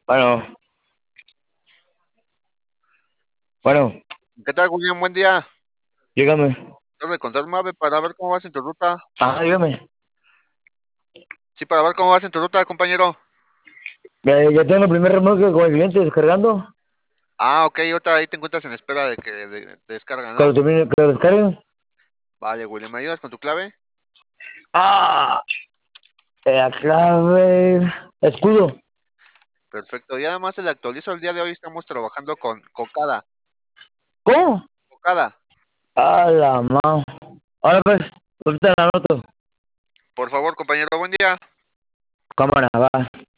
Bueno, bueno, ¿Qué tal, William? Buen día. dígame. Tengo que contar, Mave, para ver cómo vas en tu ruta. Dígame. Sí, para ver cómo vas en tu ruta, compañero. Ya tengo el primer remolque con el cliente descargando. Ok, otra ahí te encuentras en espera de que descarga, Cuando ¿no? termine, que lo descarguen. Vale, William, ¿me ayudas con tu clave? Ah, la clave. Escudo. Perfecto. Y además se le actualizo el día de hoy, estamos trabajando con Cocada. ¿Cómo? Cocada. La mano. Ahora pues, ahorita la anoto. Por favor, compañero, buen día. Cámara, va.